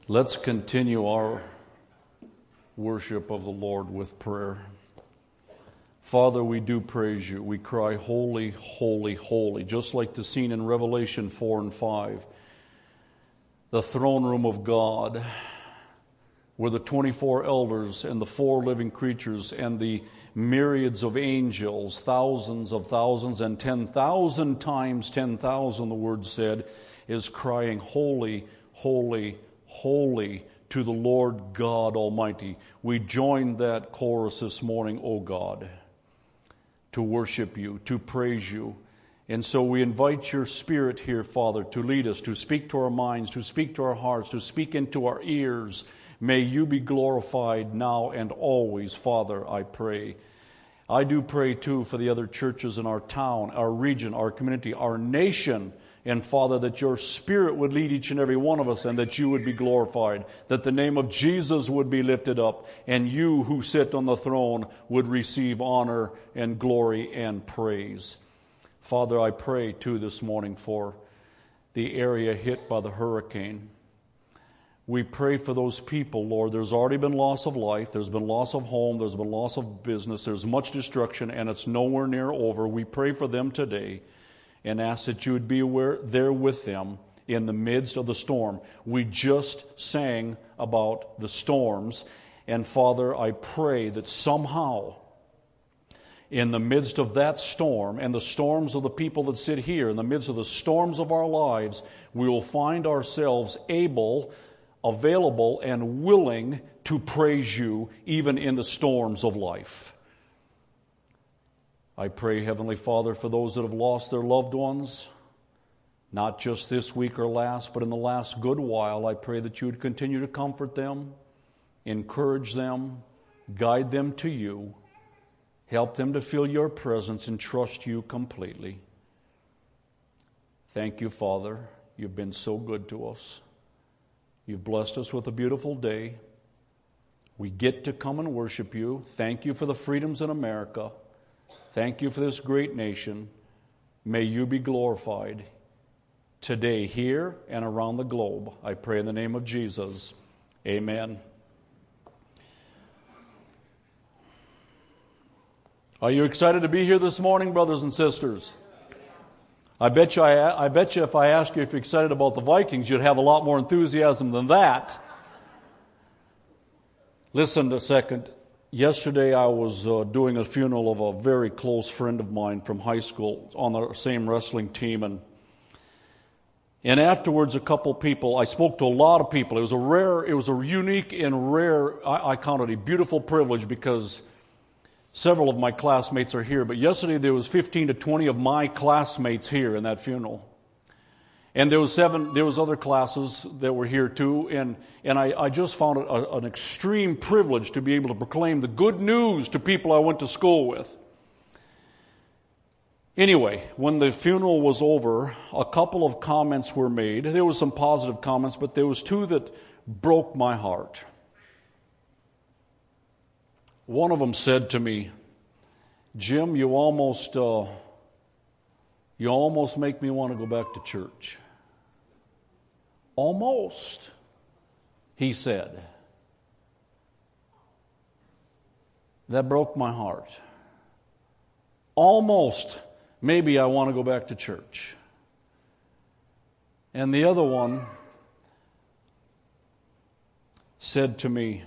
Let's continue our worship of the Lord with prayer. Father, we do praise you. We cry, holy, holy, holy, just like the scene in Revelation 4 and 5. The throne room of God, where the 24 elders and the 4 living creatures and the myriads of angels, thousands of thousands and 10,000 times 10,000, the word said, is crying, holy, holy, holy to the Lord God Almighty. We joined that chorus this morning, O God, to worship you, to praise you. And so we invite your Spirit here, Father, to lead us, to speak to our minds, to speak to our hearts, to speak into our ears. May you be glorified now and always, Father, I pray. I do pray, too, for the other churches in our town, our region, our community, our nation. And, Father, that your Spirit would lead each and every one of us and that you would be glorified, that the name of Jesus would be lifted up, and you who sit on the throne would receive honor and glory and praise. Father, I pray, too, this morning for the area hit by the hurricane. We pray for those people, Lord. There's already been loss of life. There's been loss of home. There's been loss of business. There's much destruction, and it's nowhere near over. We pray for them today and ask that you would be there with them in the midst of the storm. We just sang about the storms, and Father, I pray that somehow in the midst of that storm and the storms of the people that sit here, in the midst of the storms of our lives, we will find ourselves able, available, and willing to praise you even in the storms of life. I pray, Heavenly Father, for those that have lost their loved ones, not just this week or last, but in the last good while. I pray that you would continue to comfort them, encourage them, guide them to you, help them to feel your presence and trust you completely. Thank you, Father. You've been so good to us. You've blessed us with a beautiful day. We get to come and worship you. Thank you for the freedoms in America. Thank you for this great nation. May you be glorified today, here and around the globe. I pray in the name of Jesus. Amen. Are you excited to be here this morning, brothers and sisters? I bet you if I ask you if you're excited about the Vikings, you'd have a lot more enthusiasm than that. Listen a second. Yesterday I was doing a funeral of a very close friend of mine from high school on the same wrestling team, and afterwards a couple people, I spoke to a lot of people. It was a unique and rare, I counted a beautiful privilege because several of my classmates are here, but yesterday there was 15 to 20 of my classmates here in that funeral. And there was other classes that were here too, and I just found it an extreme privilege to be able to proclaim the good news to people I went to school with. Anyway, when the funeral was over, a couple of comments were made. There were some positive comments, but there was 2 that broke my heart. One of them said to me, "Jim, you almost make me want to go back to church." Almost, he said. That broke my heart. Almost, maybe I want to go back to church. And the other one said to me,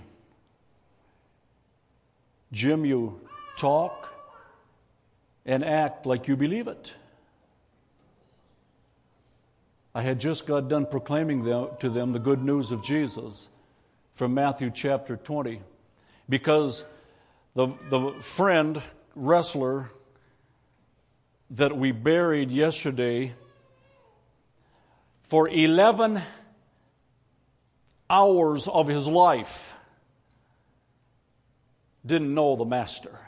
"Jim, you talk and act like you believe it." I had just got done proclaiming to them the good news of Jesus from Matthew chapter 20. Because the friend, wrestler, that we buried yesterday, for 11 hours of his life, didn't know the Master.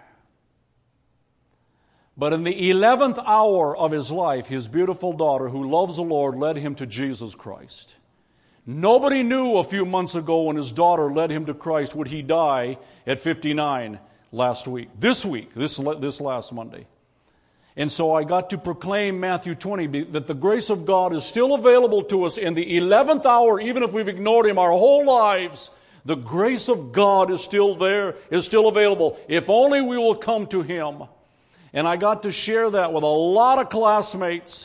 But in the 11th hour of his life, his beautiful daughter, who loves the Lord, led him to Jesus Christ. Nobody knew a few months ago when his daughter led him to Christ would he die at 59 last week. This last Monday. And so I got to proclaim Matthew 20, that the grace of God is still available to us in the 11th hour, even if we've ignored Him our whole lives. The grace of God is still there, is still available, if only we will come to Him. And I got to share that with a lot of classmates.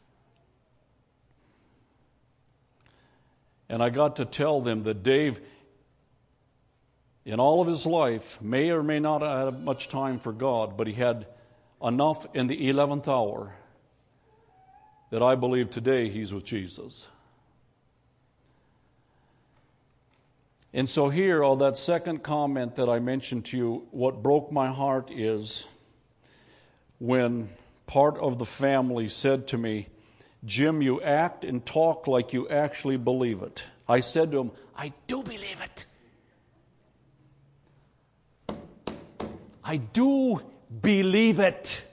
And I got to tell them that Dave, in all of his life, may or may not have had much time for God, but he had enough in the 11th hour that I believe today he's with Jesus. And so here, on that second comment that I mentioned to you, what broke my heart is when part of the family said to me, Jim, you act and talk like you actually believe it. I said to him, I do believe it. I do believe it.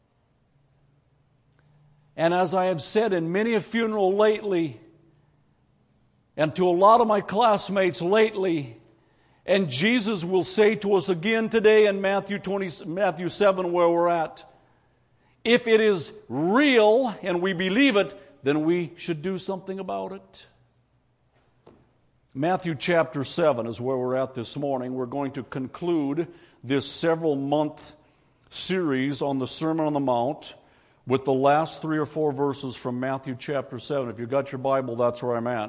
And as I have said in many a funeral lately, and to a lot of my classmates lately, and Jesus will say to us again today in Matthew 7 where we're at, if it is real and we believe it, then we should do something about it. Matthew chapter 7 is where we're at this morning. We're going to conclude this several-month series on the Sermon on the Mount with the last 3 or 4 verses from Matthew chapter 7. If you've got your Bible, that's where I'm at.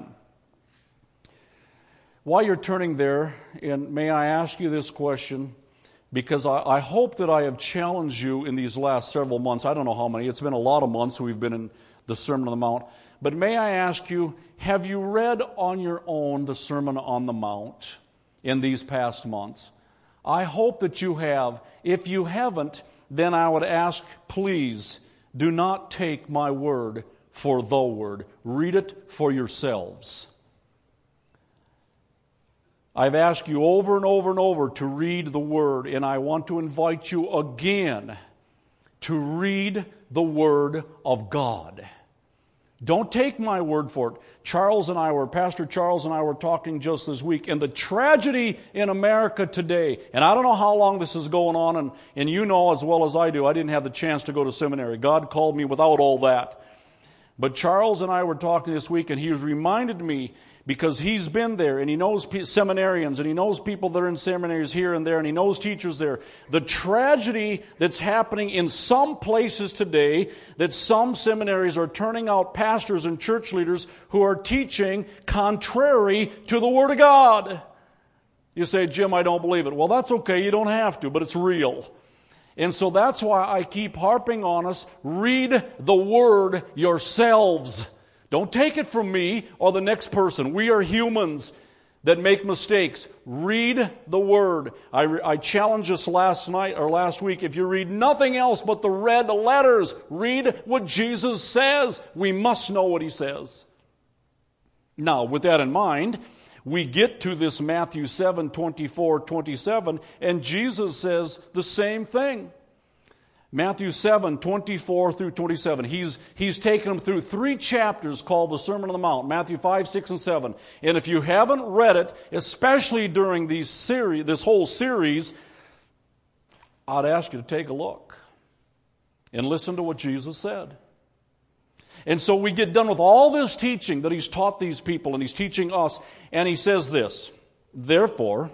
While you're turning there, and may I ask you this question, because I hope that I have challenged you in these last several months. I don't know how many. It's been a lot of months we've been in the Sermon on the Mount. But may I ask you, have you read on your own the Sermon on the Mount in these past months? I hope that you have. If you haven't, then I would ask, please, do not take my word for the word. Read it for yourselves. I've asked you over and over and over to read the Word, and I want to invite you again to read the Word of God. Don't take my word for it. Pastor Charles and I were talking just this week, and the tragedy in America today, and I don't know how long this is going on, and you know as well as I do, I didn't have the chance to go to seminary. God called me without all that. But Charles and I were talking this week, and he was reminded me, because he's been there, and he knows seminarians, and he knows people that are in seminaries here and there, and he knows teachers there. The tragedy that's happening in some places today, that some seminaries are turning out pastors and church leaders who are teaching contrary to the Word of God. You say, Jim, I don't believe it. Well, that's okay. You don't have to, but it's real. And so that's why I keep harping on us, read the Word yourselves. Don't take it from me or the next person. We are humans that make mistakes. Read the Word. I challenged us last week. If you read nothing else but the red letters, read what Jesus says. We must know what He says. Now, with that in mind, we get to this Matthew 7, 24, 27, and Jesus says the same thing. Matthew 7, 24 through 27. He's taken them through 3 chapters called the Sermon on the Mount, Matthew 5, 6, and 7. And if you haven't read it, especially during this whole series, I'd ask you to take a look and listen to what Jesus said. And so we get done with all this teaching that He's taught these people and He's teaching us, and He says this, therefore,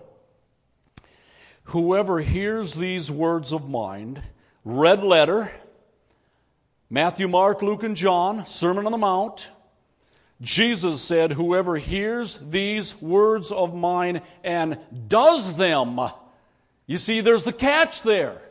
whoever hears these words of mine, red letter, Matthew, Mark, Luke, and John, Sermon on the Mount. Jesus said, whoever hears these words of mine and does them. You see, there's the catch there.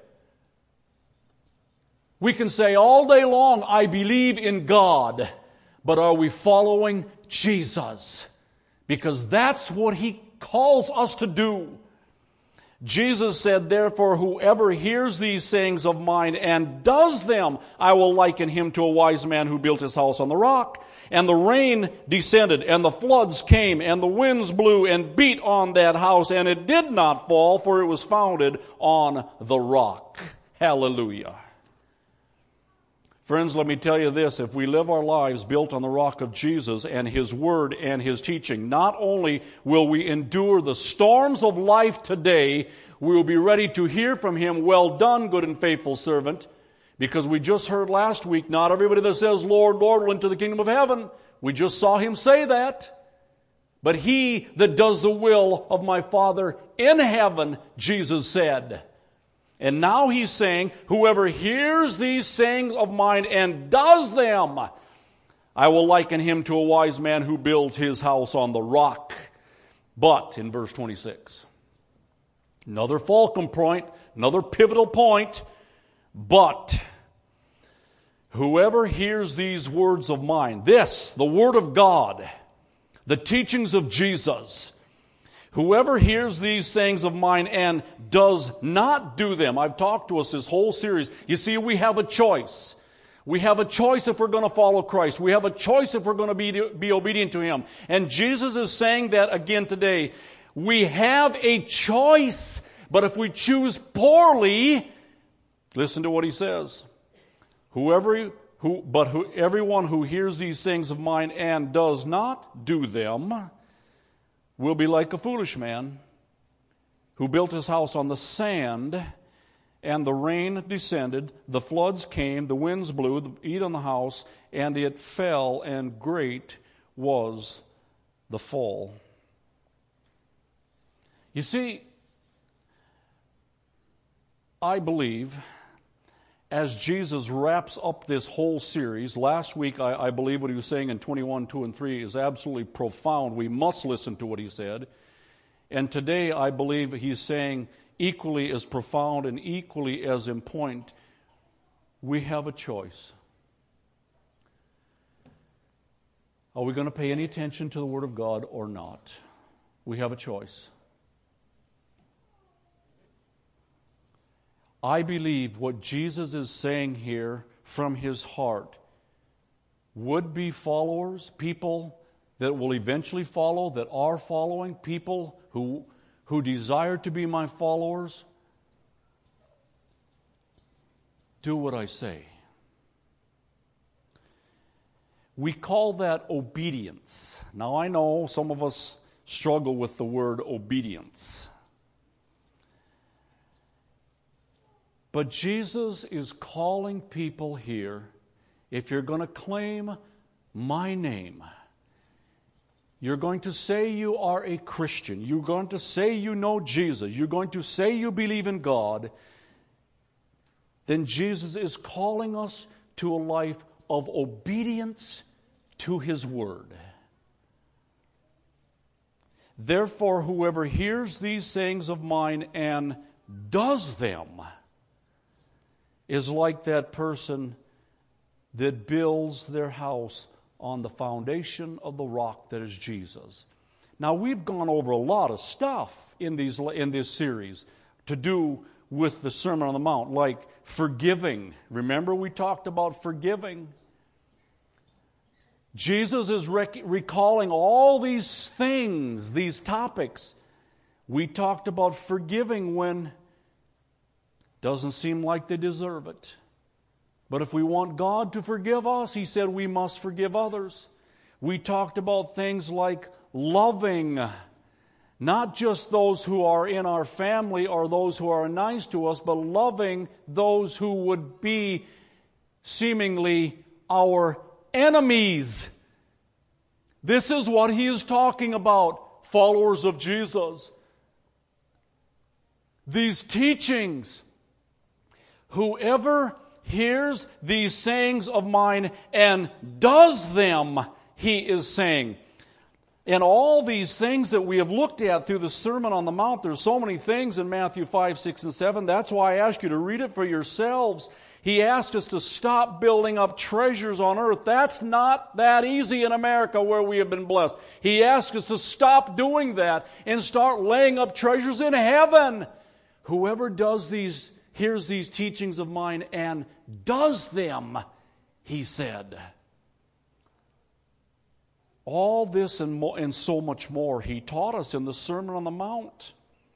We can say all day long, I believe in God, but are we following Jesus? Because that's what He calls us to do. Jesus said, therefore, whoever hears these sayings of mine and does them, I will liken him to a wise man who built his house on the rock. And the rain descended, and the floods came, and the winds blew and beat on that house, and it did not fall, for it was founded on the rock. Hallelujah. Friends, let me tell you this, if we live our lives built on the rock of Jesus and His Word and His teaching, not only will we endure the storms of life today, we will be ready to hear from Him, well done, good and faithful servant, Because we just heard last week, not everybody that says, Lord, Lord, will enter the kingdom of heaven. We just saw him say that. But he that does the will of my Father in heaven, Jesus said. And now he's saying, whoever hears these sayings of mine and does them, I will liken him to a wise man who built his house on the rock. But, in verse 26, another fulcrum point, another pivotal point, but whoever hears these words of mine, this, the Word of God, the teachings of Jesus, whoever hears these things of mine and does not do them. I've talked to us this whole series. You see, we have a choice. We have a choice if we're going to follow Christ. We have a choice if we're going to be obedient to Him. And Jesus is saying that again today. We have a choice, but if we choose poorly, listen to what He says. Everyone who hears these things of mine and does not do them will be like a foolish man who built his house on the sand, and the rain descended, the floods came, the winds blew, beat on the house, and it fell, and great was the fall. You see, I believe, as Jesus wraps up this whole series, last week I believe what he was saying in 21, 2, and 3 is absolutely profound. We must listen to what he said. And today I believe he's saying equally as profound and equally as important, we have a choice. Are we going to pay any attention to the Word of God or not? We have a choice. I believe what Jesus is saying here from his heart, would-be followers, people that will eventually follow, that are following, people who desire to be my followers, do what I say. We call that obedience. Now I know some of us struggle with the word obedience. But Jesus is calling people here, if you're going to claim my name, you're going to say you are a Christian, you're going to say you know Jesus, you're going to say you believe in God, then Jesus is calling us to a life of obedience to His Word. Therefore, whoever hears these sayings of mine and does them is like that person that builds their house on the foundation of the rock that is Jesus. Now, we've gone over a lot of stuff in this series to do with the Sermon on the Mount, like forgiving. Remember, we talked about forgiving. Jesus is recalling all these things, these topics. We talked about forgiving when doesn't seem like they deserve it. But if we want God to forgive us, He said we must forgive others. We talked about things like loving, not just those who are in our family or those who are nice to us, but loving those who would be seemingly our enemies. This is what he is talking about, followers of Jesus. These teachings. Whoever hears these sayings of mine and does them, he is saying. And all these things that we have looked at through the Sermon on the Mount, there's so many things in Matthew 5, 6, and 7. That's why I ask you to read it for yourselves. He asked us to stop building up treasures on earth. That's not that easy in America where we have been blessed. He asked us to stop doing that and start laying up treasures in heaven. Whoever hears these teachings of mine and does them, he said. All this and so much more he taught us in the Sermon on the Mount.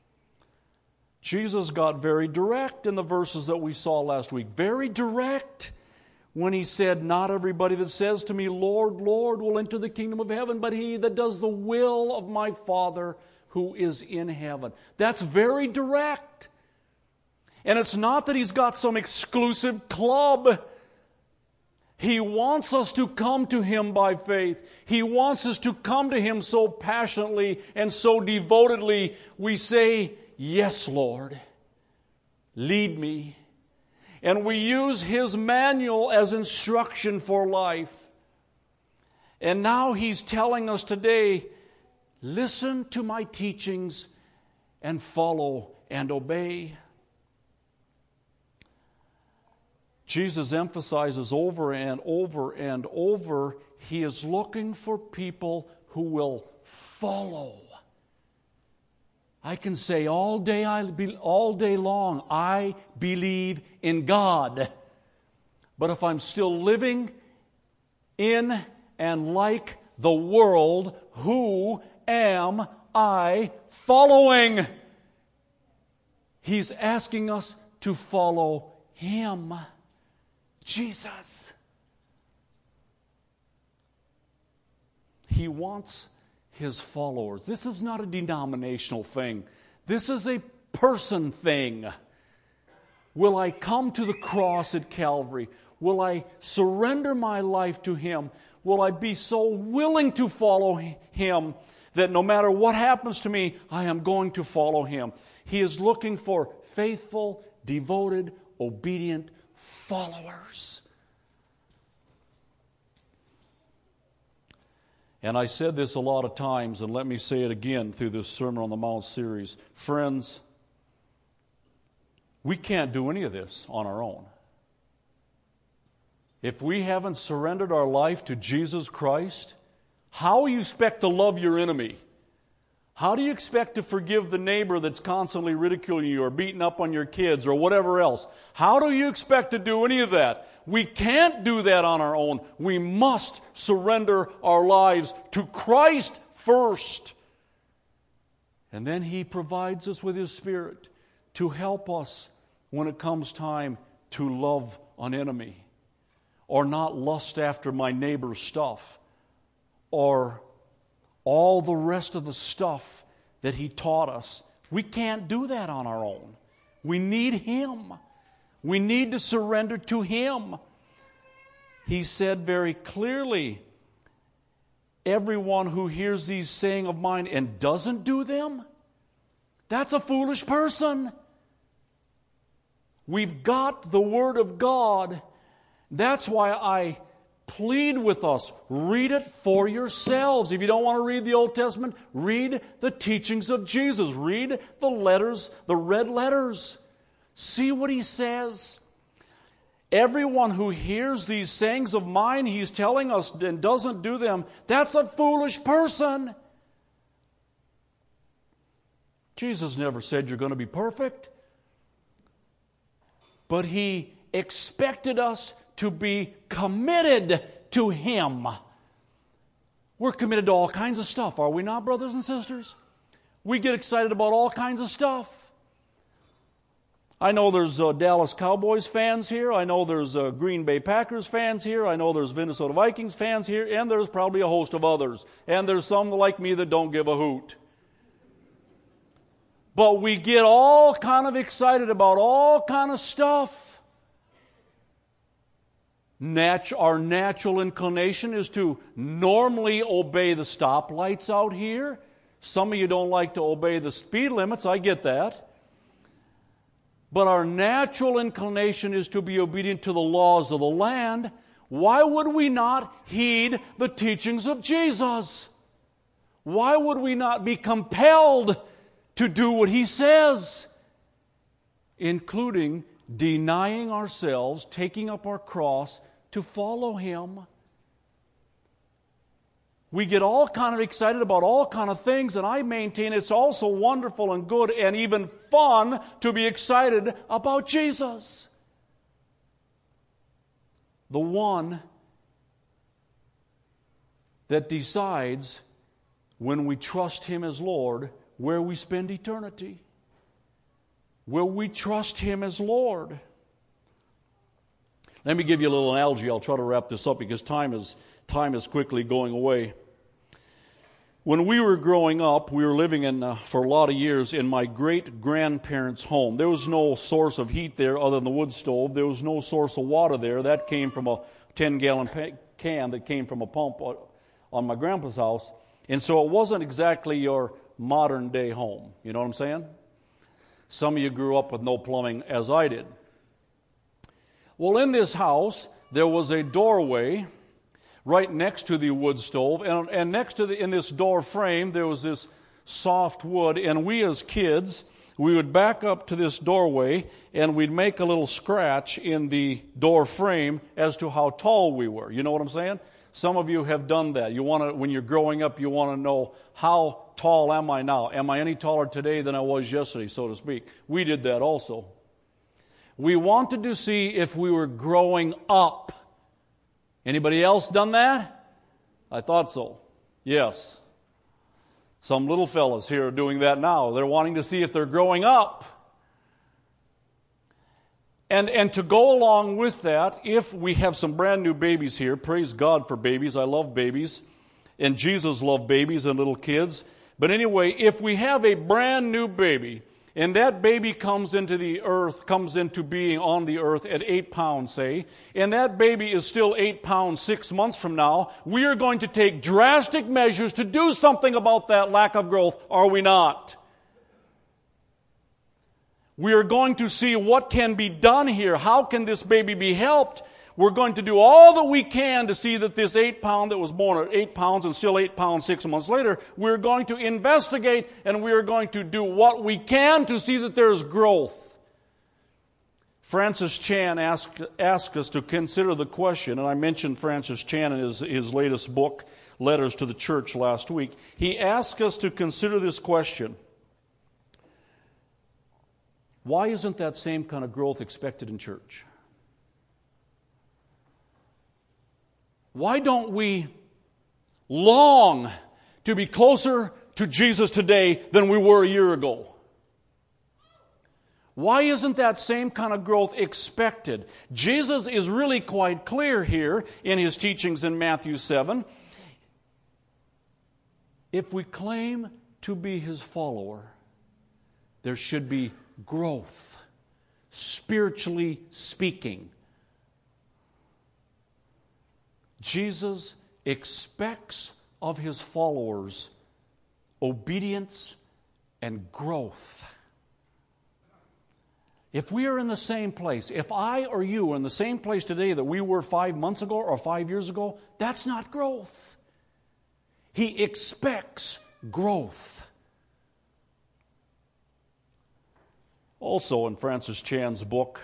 Jesus got very direct in the verses that we saw last week. Very direct when he said, not everybody that says to me, Lord, Lord, will enter the kingdom of heaven, but he that does the will of my Father who is in heaven. That's very direct. And it's not that He's got some exclusive club. He wants us to come to Him by faith. He wants us to come to Him so passionately and so devotedly. We say, yes, Lord, lead me. And we use His manual as instruction for life. And now He's telling us today, listen to my teachings and follow and obey. Jesus emphasizes over and over and over, He is looking for people who will follow. I can say all day long, I believe in God. But if I'm still living in and like the world, who am I following? He's asking us to follow Him. Jesus. He wants His followers. This is not a denominational thing. This is a person thing. Will I come to the cross at Calvary? Will I surrender my life to Him? Will I be so willing to follow Him that no matter what happens to me, I am going to follow Him? He is looking for faithful, devoted, obedient followers. And I said this a lot of times, and let me say it again through this Sermon on the Mount series. Friends, we can't do any of this on our own. If we haven't surrendered our life to Jesus Christ, how do you expect to love your enemy? How do you expect to forgive the neighbor that's constantly ridiculing you or beating up on your kids or whatever else? How do you expect to do any of that? We can't do that on our own. We must surrender our lives to Christ first. And then He provides us with His Spirit to help us when it comes time to love an enemy, or not lust after my neighbor's stuff, or all the rest of the stuff that He taught us. We can't do that on our own. We need Him. We need to surrender to Him. He said very clearly, everyone who hears these saying of mine and doesn't do them, that's a foolish person. We've got the Word of God. That's why I plead with us, read it for yourselves. If you don't want to read the Old Testament, read the teachings of Jesus. Read the letters, the red letters. See what He says. Everyone who hears these sayings of mine, He's telling us, and doesn't do them, that's a foolish person. Jesus never said you're going to be perfect. But He expected us to be committed to Him. We're committed to all kinds of stuff, are we not, brothers and sisters? We get excited about all kinds of stuff. I know there's Dallas Cowboys fans here. I know there's Green Bay Packers fans here. I know there's Minnesota Vikings fans here. And there's probably a host of others. And there's some like me that don't give a hoot. But we get all kind of excited about all kind of stuff. Our natural inclination is to normally obey the stoplights out here. Some of you don't like to obey the speed limits. I get that. But our natural inclination is to be obedient to the laws of the land. Why would we not heed the teachings of Jesus? Why would we not be compelled to do what He says? Including denying ourselves, taking up our cross, to follow Him. We get all kind of excited about all kind of things, and I maintain it's also wonderful and good and even fun to be excited about Jesus. The one that decides, when we trust Him as Lord, where we spend eternity. Will we trust Him as Lord? Let me give you a little analogy. I'll try to wrap this up because time is quickly going away. When we were growing up, we were living for a lot of years in my great-grandparents' home. There was no source of heat there other than the wood stove. There was no source of water there. That came from a 10-gallon can that came from a pump on my grandpa's house. And so it wasn't exactly your modern-day home. You know what I'm saying? Some of you grew up with no plumbing, as I did. Well, in this house, there was a doorway right next to the wood stove, and next to in this door frame there was this soft wood, and we as kids, we would back up to this doorway and we'd make a little scratch in the door frame as to how tall we were. You know what I'm saying? Some of you have done that. You want to, when you're growing up, you want to know, how tall am I now? Am I any taller today than I was yesterday, so to speak? We did that also. We wanted to see if we were growing up. Anybody else done that? I thought so. Yes. Some little fellas here are doing that now. They're wanting to see if they're growing up. And to go along with that, if we have some brand new babies here, praise God for babies. I love babies. And Jesus loved babies and little kids. But anyway, if we have a brand new baby, and that baby comes into the earth, comes into being on the earth at 8 pounds, say, and that baby is still 8 pounds 6 months from now, we are going to take drastic measures to do something about that lack of growth, are we not? We are going to see what can be done here. How can this baby be helped? We're going to do all that we can to see that this 8 pound that was born at 8 pounds and still 8 pounds 6 months later, we're going to investigate and we're going to do what we can to see that there's growth. Francis Chan asked us to consider the question, and I mentioned Francis Chan in his latest book, Letters to the Church, last week. He asked us to consider this question. Why isn't that same kind of growth expected in church? Why don't we long to be closer to Jesus today than we were a year ago? Why isn't that same kind of growth expected? Jesus is really quite clear here in his teachings in Matthew 7. If we claim to be his follower, there should be growth, spiritually speaking. Jesus expects of his followers obedience and growth. If we are in the same place, if I or you are in the same place today that we were 5 months ago or 5 years ago, that's not growth. He expects growth. Also in Francis Chan's book,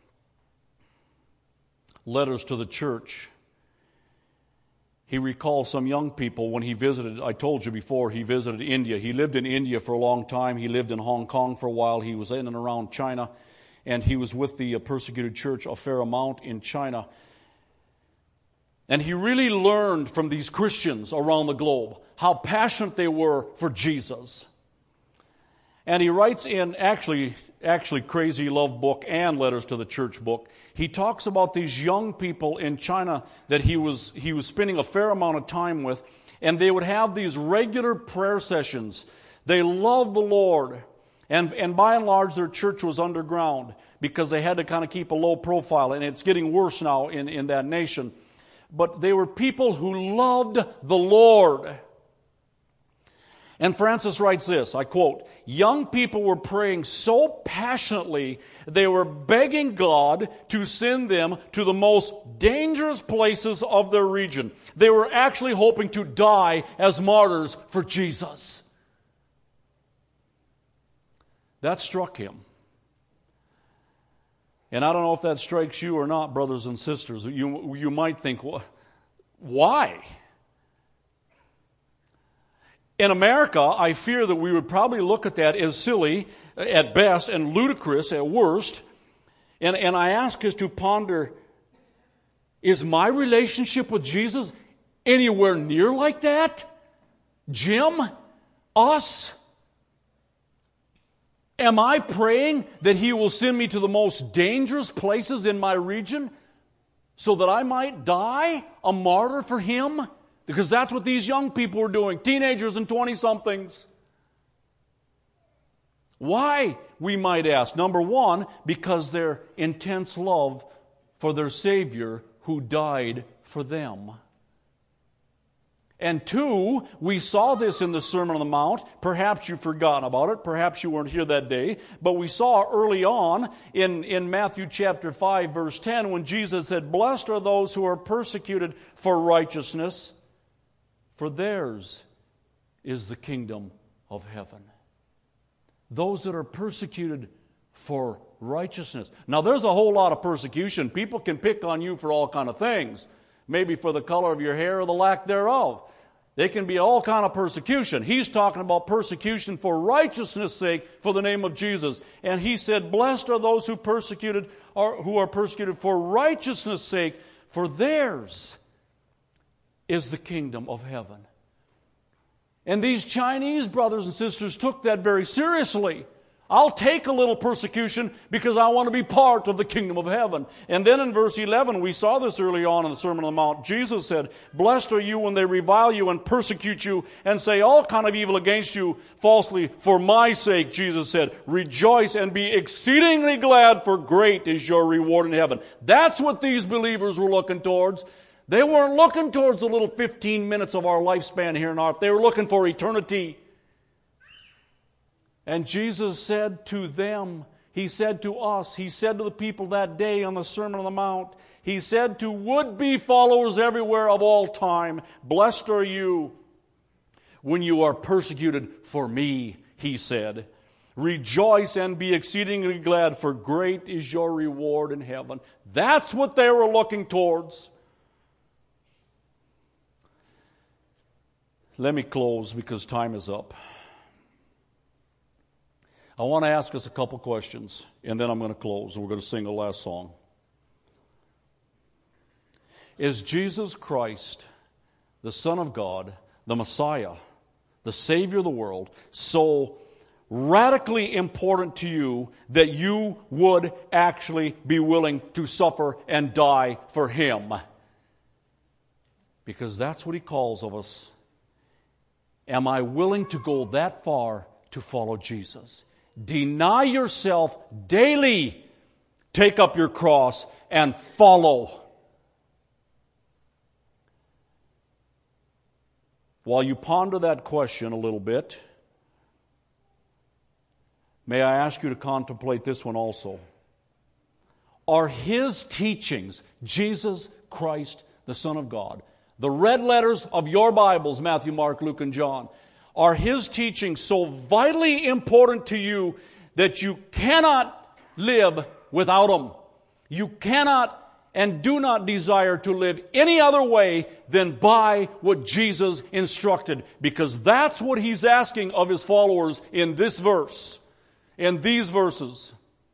Letters to the Church, he recalls some young people when he visited. I told you before, he visited India. He lived in India for a long time. He lived in Hong Kong for a while. He was in and around China. And he was with the persecuted church a fair amount in China. And he really learned from these Christians around the globe how passionate they were for Jesus. And he writes in actually Crazy Love book and Letters to the Church book, he talks about these young people in China that he was spending a fair amount of time with, and they would have these regular prayer sessions. They loved the Lord, and by and large their church was underground because they had to kind of keep a low profile, and it's getting worse now in that nation. But they were people who loved the Lord. And Francis writes this, I quote, "Young people were praying so passionately, they were begging God to send them to the most dangerous places of their region. They were actually hoping to die as martyrs for Jesus." That struck him. And I don't know if that strikes you or not, brothers and sisters. You might think, well, why? In America, I fear that we would probably look at that as silly at best and ludicrous at worst. And I ask us to ponder, is my relationship with Jesus anywhere near like that? Jim? Us? Am I praying that He will send me to the most dangerous places in my region so that I might die a martyr for Him? Because that's what these young people were doing, teenagers and 20-somethings. Why, we might ask? Number one, because their intense love for their Savior who died for them. And two, we saw this in the Sermon on the Mount. Perhaps you've forgotten about it. Perhaps you weren't here that day. But we saw early on in Matthew chapter 5, verse 10, when Jesus said, "Blessed are those who are persecuted for righteousness, for theirs is the kingdom of heaven." Those that are persecuted for righteousness. Now, there's a whole lot of persecution. People can pick on you for all kind of things. Maybe for the color of your hair or the lack thereof. They can be all kind of persecution. He's talking about persecution for righteousness' sake, for the name of Jesus. And he said, "Blessed are those who are persecuted for righteousness' sake, for theirs is the kingdom of heaven." And these Chinese brothers and sisters took that very seriously. I'll take a little persecution because I want to be part of the kingdom of heaven. And then in verse 11, we saw this early on in the Sermon on the Mount. Jesus said, "Blessed are you when they revile you and persecute you and say all kind of evil against you falsely for my sake," Jesus said. "Rejoice and be exceedingly glad, for great is your reward in heaven." That's what these believers were looking towards. They weren't looking towards the little 15 minutes of our lifespan here on earth. They were looking for eternity. And Jesus said to them, He said to us, He said to the people that day on the Sermon on the Mount, He said to would-be followers everywhere of all time, "Blessed are you when you are persecuted for me," He said. "Rejoice and be exceedingly glad, for great is your reward in heaven." That's what they were looking towards. Let me close because time is up. I want to ask us a couple questions, and then I'm going to close, and we're going to sing the last song. Is Jesus Christ, the Son of God, the Messiah, the Savior of the world, so radically important to you that you would actually be willing to suffer and die for Him? Because that's what He calls of us. Am I willing to go that far to follow Jesus? Deny yourself daily. Take up your cross and follow. While you ponder that question a little bit, may I ask you to contemplate this one also. Are His teachings, Jesus Christ, the Son of God, the red letters of your Bibles, Matthew, Mark, Luke, and John, are His teachings so vitally important to you that you cannot live without them? You cannot and do not desire to live any other way than by what Jesus instructed, because that's what He's asking of His followers in this verse, in these verses.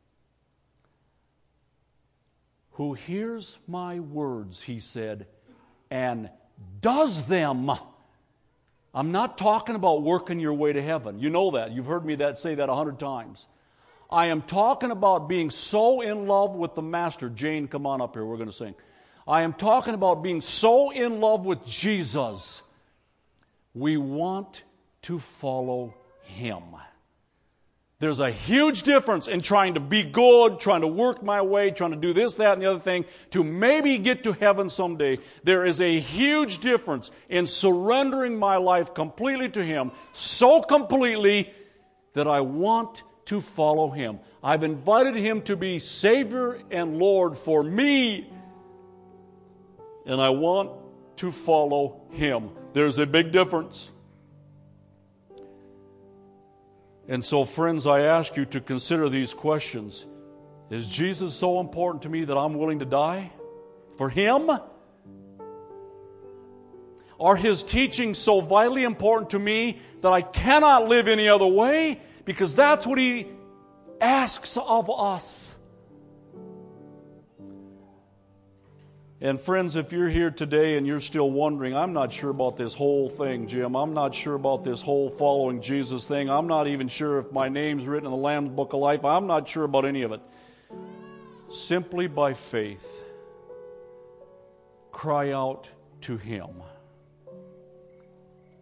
"Who hears my words," He said, "and does them." I'm not talking about working your way to heaven. You know that. You've heard me say that 100 times. I am talking about being so in love with the Master. Jane, come on up here. We're going to sing. I am talking about being so in love with Jesus. We want to follow Him. There's a huge difference in trying to be good, trying to work my way, trying to do this, that, and the other thing to maybe get to heaven someday. There is a huge difference in surrendering my life completely to Him, so completely that I want to follow Him. I've invited Him to be Savior and Lord for me, and I want to follow Him. There's a big difference. And so, friends, I ask you to consider these questions. Is Jesus so important to me that I'm willing to die for Him? Are His teachings so vitally important to me that I cannot live any other way? Because that's what He asks of us. And friends, if you're here today and you're still wondering, I'm not sure about this whole thing, Jim. I'm not sure about this whole following Jesus thing. I'm not even sure if my name's written in the Lamb's Book of Life. I'm not sure about any of it. Simply by faith, cry out to Him.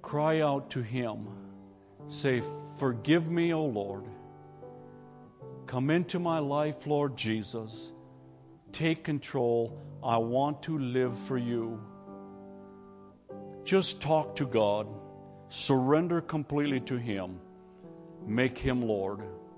cry out to Him. Say, forgive me, O Lord. Come into my life, Lord Jesus. Take control. I want to live for you. Just talk to God. Surrender completely to Him. Make Him Lord.